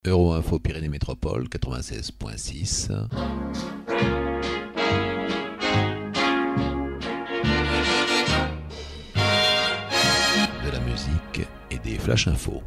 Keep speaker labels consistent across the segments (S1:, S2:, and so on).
S1: Euro-Info Pyrénées Métropole 96.6. De la musique et des flash infos.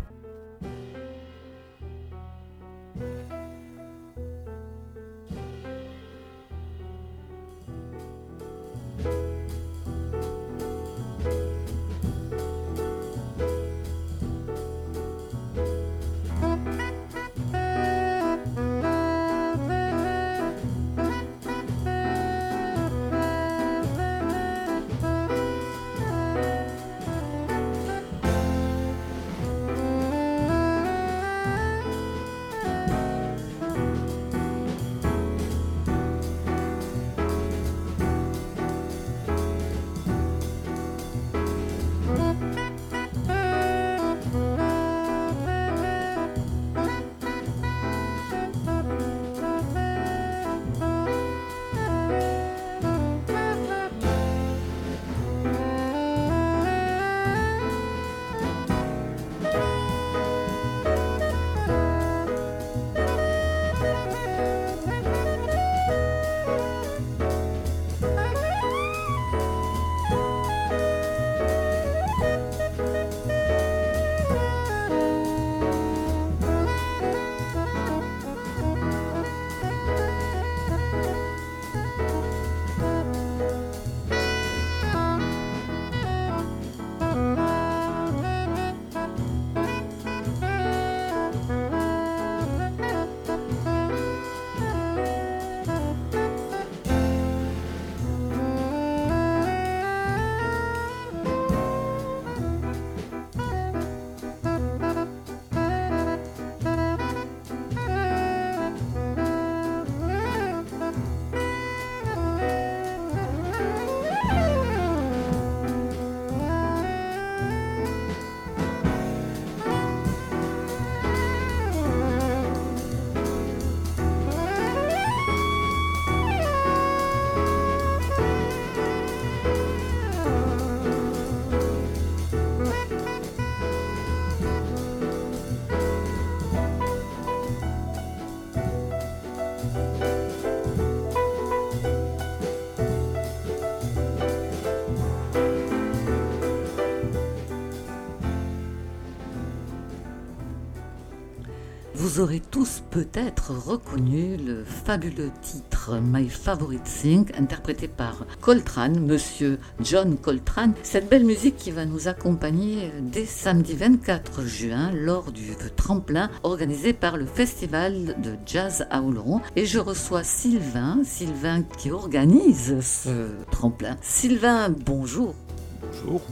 S2: Vous aurez tous peut-être reconnu le fabuleux titre My Favorite Thing, interprété par Coltrane, monsieur John Coltrane. Cette belle musique qui va nous accompagner dès samedi 24 juin lors du tremplin organisé par le Festival de Jazz à Oloron. Et je reçois Sylvain qui organise ce tremplin. Sylvain, bonjour.
S3: Bonjour.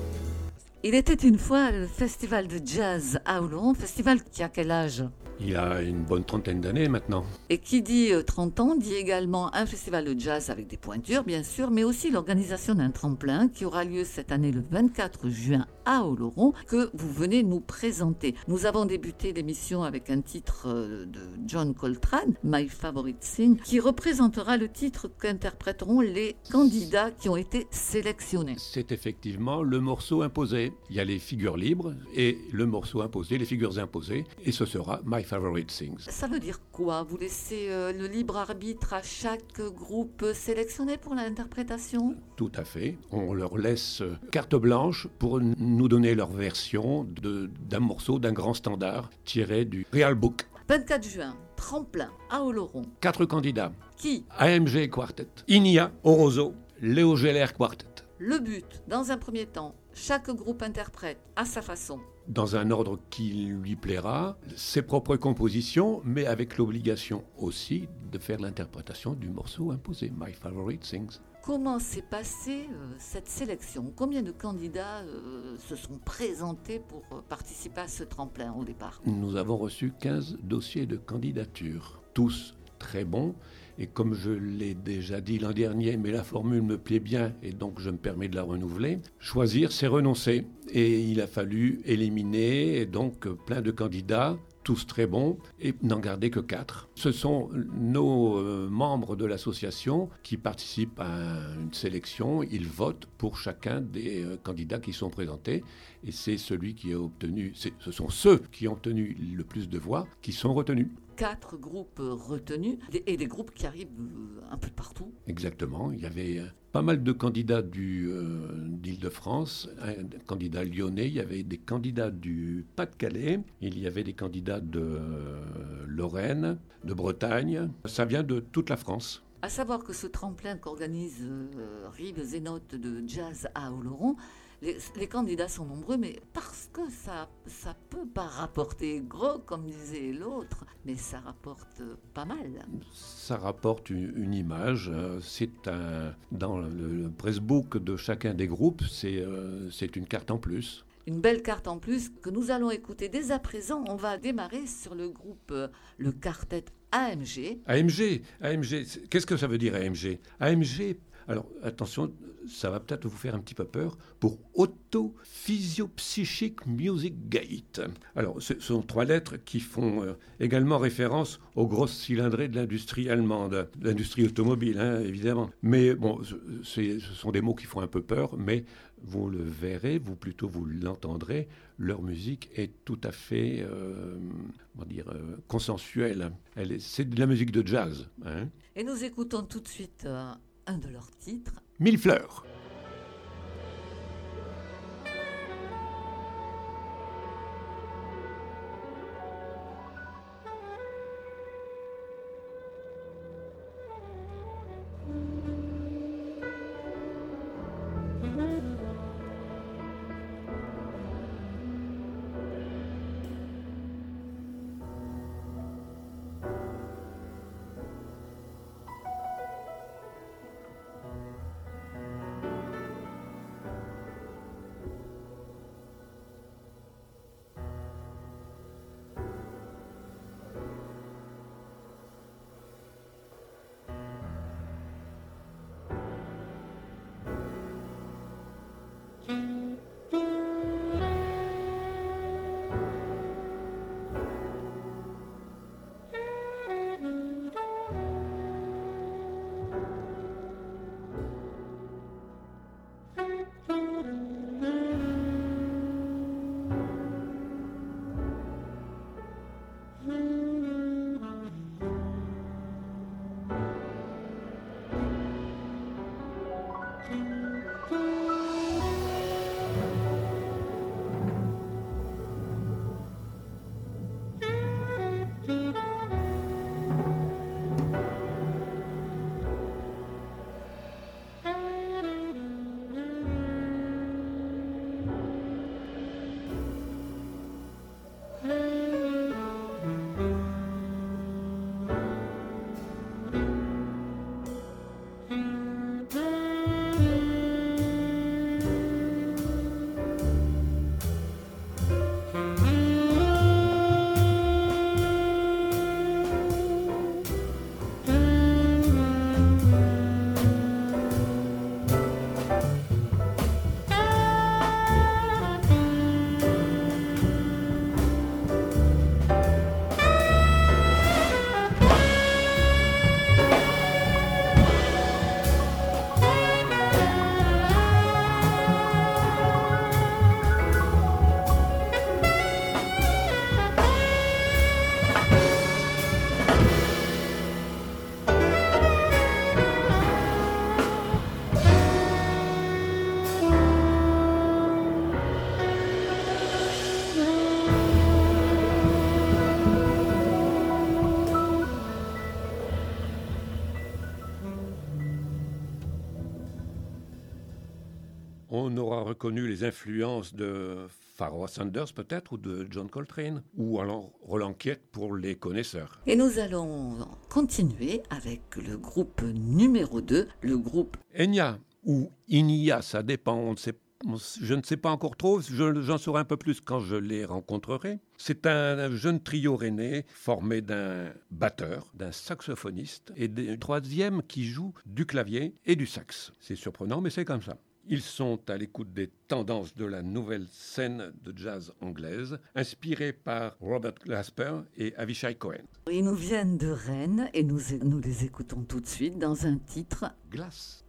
S2: Il était une fois le Festival de Jazz à Oloron, festival qui a quel âge ?
S3: Il a une bonne trentaine d'années maintenant.
S2: Et qui dit 30 ans dit également un festival de jazz avec des pointures bien sûr, mais aussi l'organisation d'un tremplin qui aura lieu cette année le 24 juin à Oloron, que vous venez nous présenter. Nous avons débuté l'émission avec un titre de John Coltrane, My Favorite Thing, qui représentera le titre qu'interpréteront les candidats qui ont été sélectionnés.
S3: C'est effectivement le morceau imposé. Il y a les figures libres et le morceau imposé, les figures imposées, et ce sera My Favorite Things.
S2: Ça veut dire quoi ? Vous laissez le libre arbitre à chaque groupe sélectionné pour l'interprétation ?
S3: Tout à fait. On leur laisse carte blanche pour nous donner leur version d'un morceau, d'un grand standard tiré du Real Book.
S2: 24 juin, tremplin à Oloron.
S3: 4 candidats.
S2: Qui ?
S3: AMG Quartet, Inia Orozo, Léo Geller Quartet.
S2: Le but, dans un premier temps, chaque groupe interprète à sa façon.
S3: Dans un ordre qui lui plaira, ses propres compositions, mais avec l'obligation aussi de faire l'interprétation du morceau imposé, My Favorite Things.
S2: Comment s'est passée cette sélection ? Combien de candidats se sont présentés pour participer à ce tremplin au départ ?
S3: Nous avons reçu 15 dossiers de candidature, tous très bons. Et comme je l'ai déjà dit l'an dernier, mais la formule me plaît bien et donc je me permets de la renouveler, choisir c'est renoncer. Et il a fallu éliminer donc plein de candidats, tous très bons, et n'en garder que 4. Ce sont nos membres de l'association qui participent à une sélection. Ils votent pour chacun des candidats qui sont présentés. et c'est celui qui a obtenu, ce sont ceux qui ont obtenu le plus de voix qui sont retenus.
S2: 4 groupes retenus et des groupes qui arrivent un peu de partout.
S3: Exactement, il y avait pas mal de candidats d'Île-de-France, un candidat lyonnais, il y avait des candidats du Pas-de-Calais, il y avait des candidats de Lorraine, de Bretagne, ça vient de toute la France.
S2: À savoir que ce tremplin qu'organise Rives et Notes de jazz à Oloron, les candidats sont nombreux, mais parce que ça peut pas rapporter gros, comme disait l'autre, mais ça rapporte pas mal.
S3: Ça rapporte une image. Dans le pressbook de chacun des groupes, c'est une carte en plus.
S2: Une belle carte en plus que nous allons écouter dès à présent. On va démarrer sur le groupe, le quartet AMG.
S3: AMG, qu'est-ce que ça veut dire AMG ? AMG, alors attention, ça va peut-être vous faire un petit peu peur, pour Auto-Physio-Psychic Music Gate. Alors, ce sont 3 lettres qui font également référence aux grosses cylindrées de l'industrie allemande, de l'industrie automobile, évidemment. Mais bon, ce sont des mots qui font un peu peur, mais vous le verrez, vous l'entendrez, leur musique est tout à fait, consensuelle. C'est de la musique de jazz.
S2: Et nous écoutons tout de suite un de leurs titres.
S3: 1000 fleurs. On aura reconnu les influences de Pharoah Sanders peut-être, ou de John Coltrane, ou alors Roland Kiet pour les connaisseurs.
S2: Et nous allons continuer avec le groupe numéro 2, le groupe
S3: Enya, ou Inia, ça dépend, je ne sais pas encore trop, j'en saurai un peu plus quand je les rencontrerai. C'est un jeune trio rennais formé d'un batteur, d'un saxophoniste et d'un troisième qui joue du clavier et du sax. C'est surprenant, mais c'est comme ça. Ils sont à l'écoute des tendances de la nouvelle scène de jazz anglaise, inspirée par Robert Glasper et Avishai Cohen.
S2: Ils nous viennent de Rennes et nous les écoutons tout de suite dans un titre
S3: Glace.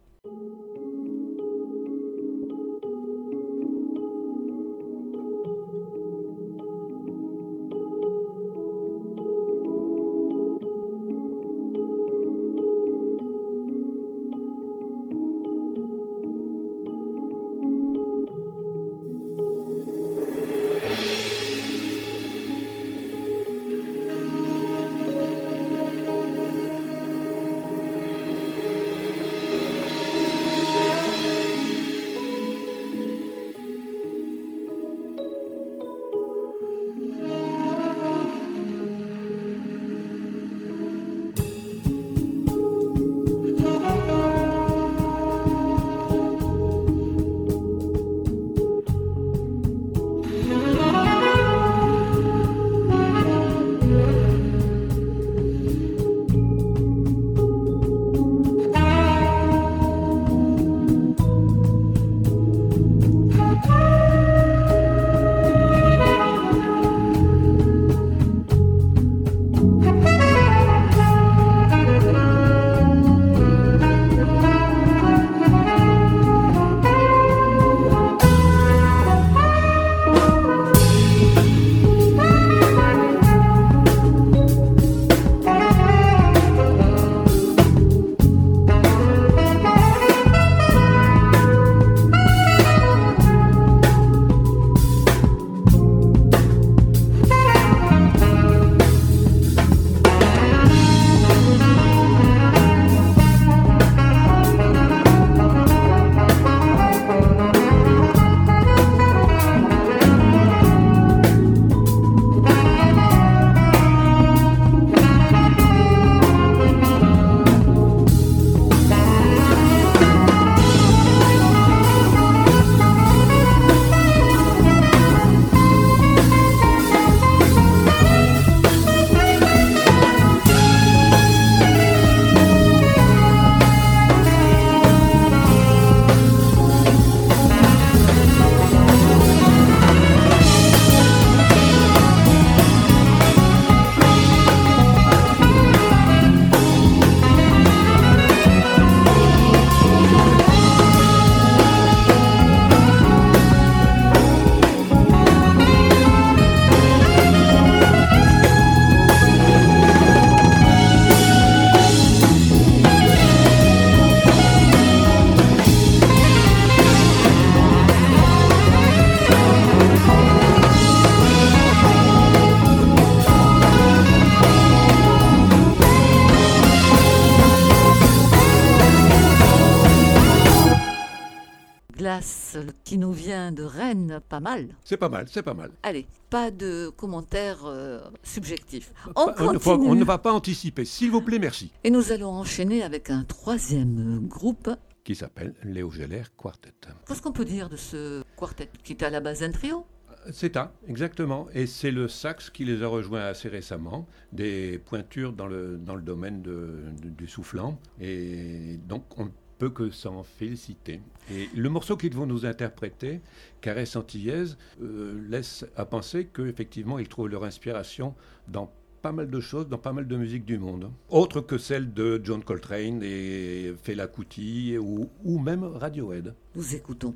S2: Jazz qui nous vient de Rennes, pas mal.
S3: C'est pas mal, c'est pas mal.
S2: Allez, pas de commentaires subjectifs. On
S3: On ne va pas anticiper, s'il vous plaît, merci.
S2: Et nous allons enchaîner avec un troisième groupe.
S3: Qui s'appelle Léo Geller Quartet.
S2: Qu'est-ce qu'on peut dire de ce quartet qui est à la base un trio?
S3: C'est ça, exactement. Et c'est le sax qui les a rejoints assez récemment, des pointures dans le domaine du soufflant. Et donc, on ne peut que s'en féliciter. Et le morceau qu'ils vont nous interpréter, Caresse antillaise, laisse à penser qu'effectivement, ils trouvent leur inspiration dans pas mal de choses, dans pas mal de musiques du monde. Autre que celle de John Coltrane et Fela Kuti ou même Radiohead.
S2: Nous écoutons.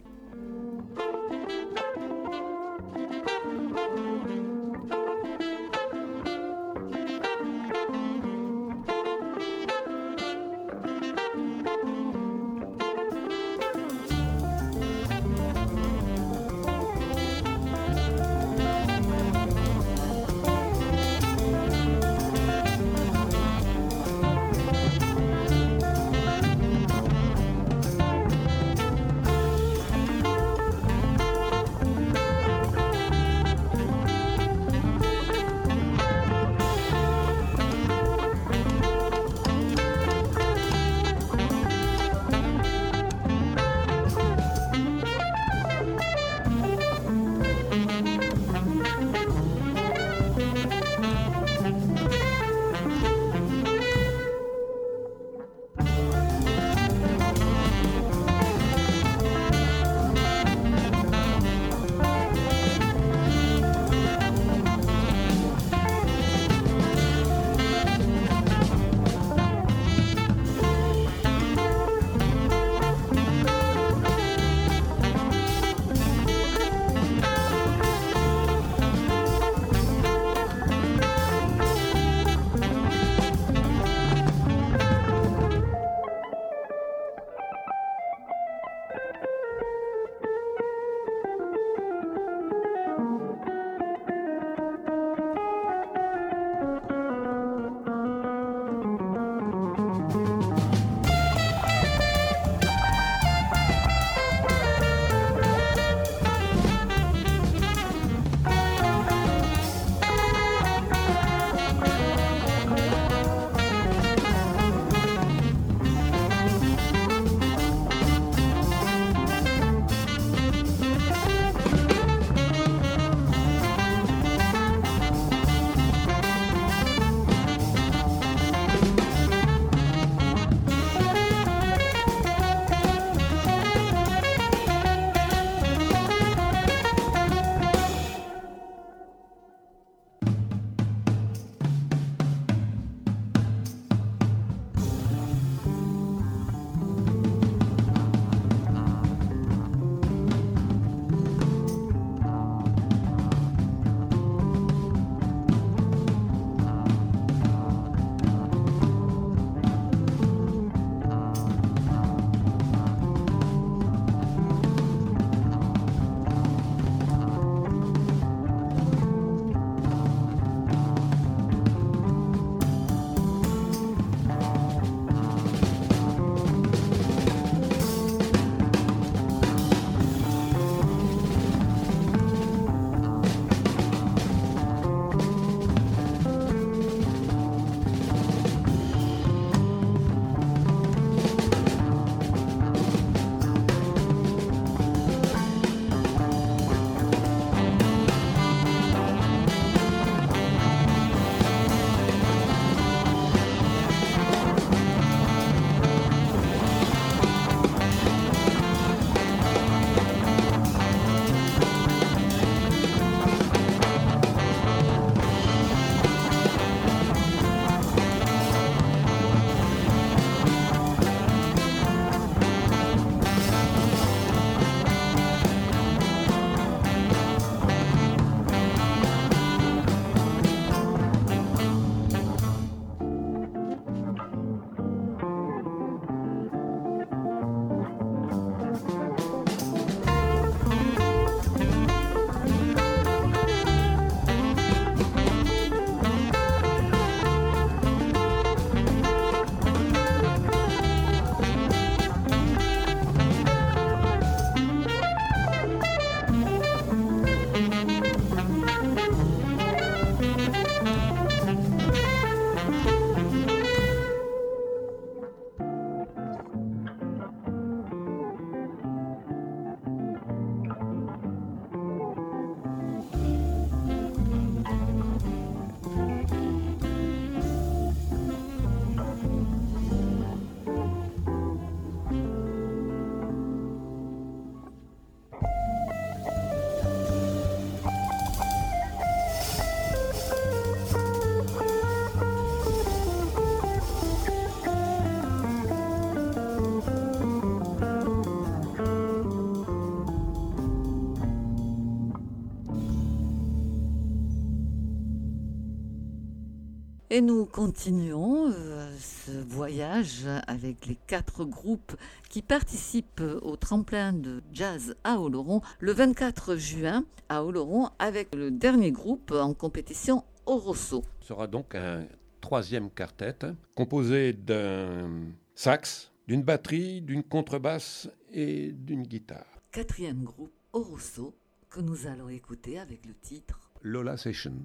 S2: Et nous continuons ce voyage avec les 4 groupes qui participent au tremplin de jazz à Oloron le 24 juin à Oloron avec le dernier groupe en compétition Orosso.
S3: Ce sera donc un 3e quartet composé d'un sax, d'une batterie, d'une contrebasse et d'une guitare.
S2: 4e groupe Orosso que nous allons écouter avec le titre
S3: Lola Session.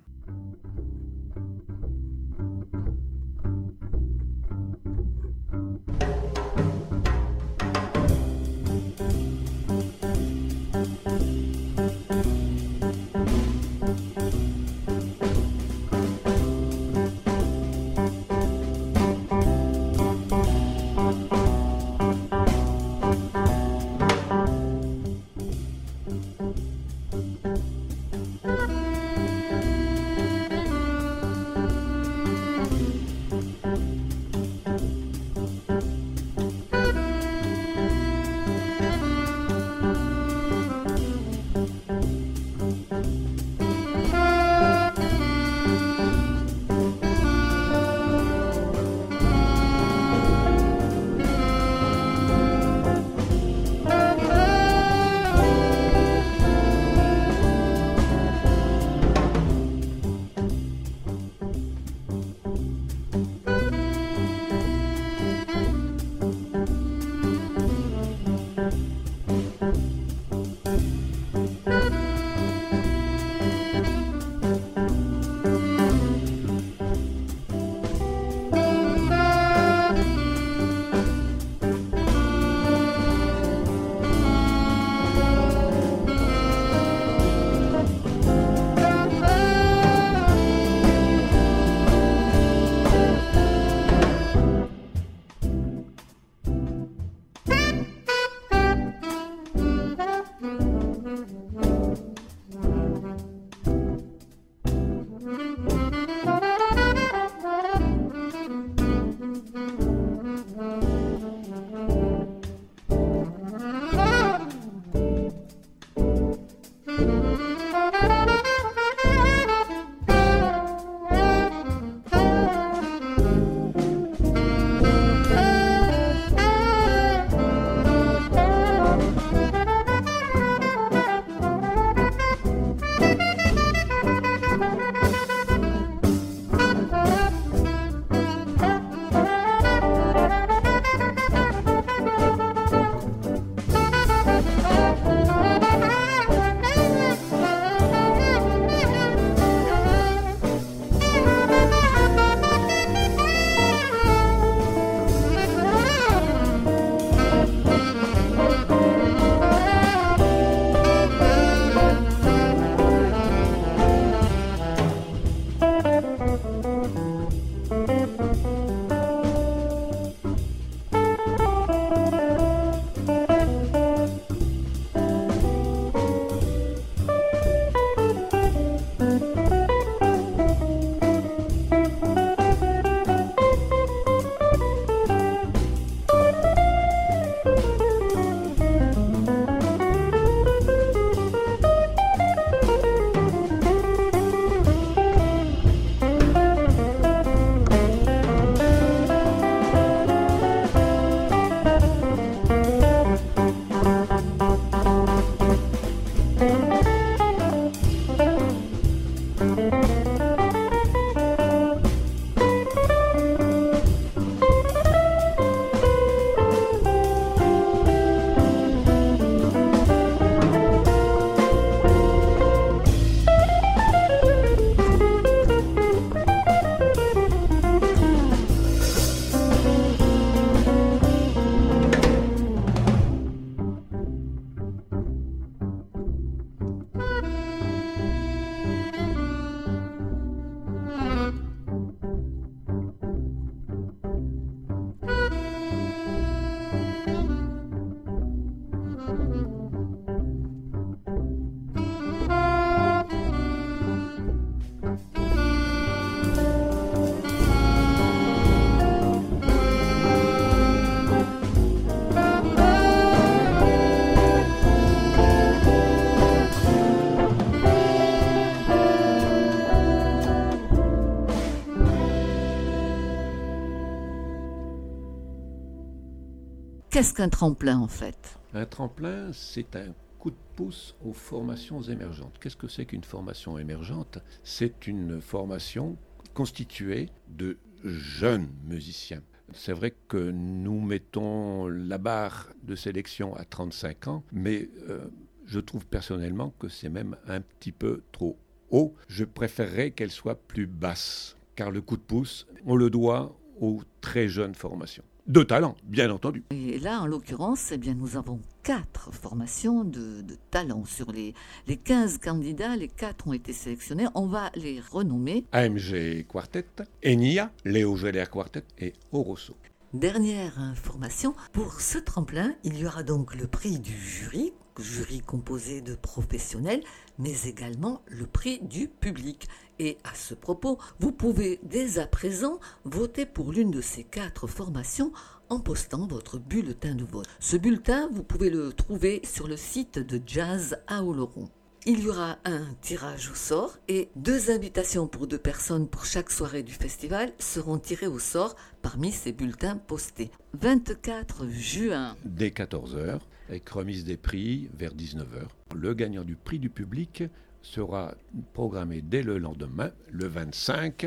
S2: Qu'est-ce qu'un tremplin en fait ?
S3: Un tremplin, c'est un coup de pouce aux formations émergentes. Qu'est-ce que c'est qu'une formation émergente ? C'est une formation constituée de jeunes musiciens. C'est vrai que nous mettons la barre de sélection à 35 ans, mais je trouve personnellement que c'est même un petit peu trop haut. Je préférerais qu'elle soit plus basse, car le coup de pouce, on le doit aux très jeunes formations. De talent, bien entendu.
S2: Et là, en l'occurrence, nous avons 4 formations de talent. Sur les 15 candidats, les 4 ont été sélectionnés. On va les renommer.
S3: AMG Quartet, Enya, Léo Geller Quartet et Orosso.
S4: Dernière information, pour ce tremplin, il y aura donc le prix du jury composé de professionnels, mais également le prix du public. Et à ce propos, vous pouvez dès à présent voter pour l'une de ces 4 formations en postant votre bulletin de vote. Ce bulletin, vous pouvez le trouver sur le site de Jazz à Oloron. Il y aura un tirage au sort et 2 invitations pour 2 personnes pour chaque soirée du festival seront tirées au sort parmi ces bulletins postés. 24 juin.
S3: Dès 14h, avec remise des prix vers 19h. Le gagnant du prix du public sera programmé dès le lendemain, le 25,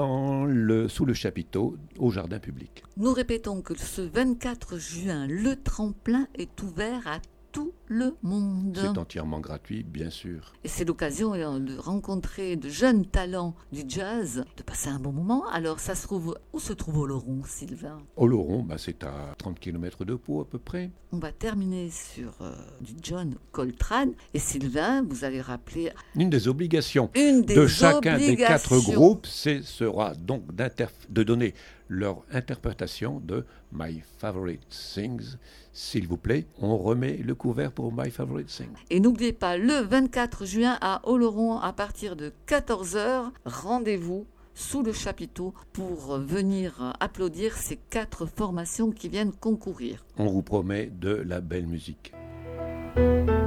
S3: sous le chapiteau au jardin public.
S2: Nous répétons que ce 24 juin, le tremplin est ouvert à tout le monde.
S3: C'est entièrement gratuit, bien sûr.
S2: Et c'est l'occasion de rencontrer de jeunes talents du jazz, de passer un bon moment. Alors, ça se trouve, où se trouve Oloron, Sylvain ?
S3: Oloron, c'est à 30 km de Pau à peu près.
S2: On va terminer sur du John Coltrane. Et Sylvain, vous allez rappeler...
S3: Une des obligations de chacun des 4 groupes, sera donc de donner leur interprétation de My Favorite Things. S'il vous plaît, on remet le couvert pour My Favorite Things.
S2: Et n'oubliez pas, le 24 juin à Oloron, à partir de 14h, rendez-vous sous le chapiteau pour venir applaudir ces 4 formations qui viennent concourir.
S3: On vous promet de la belle musique.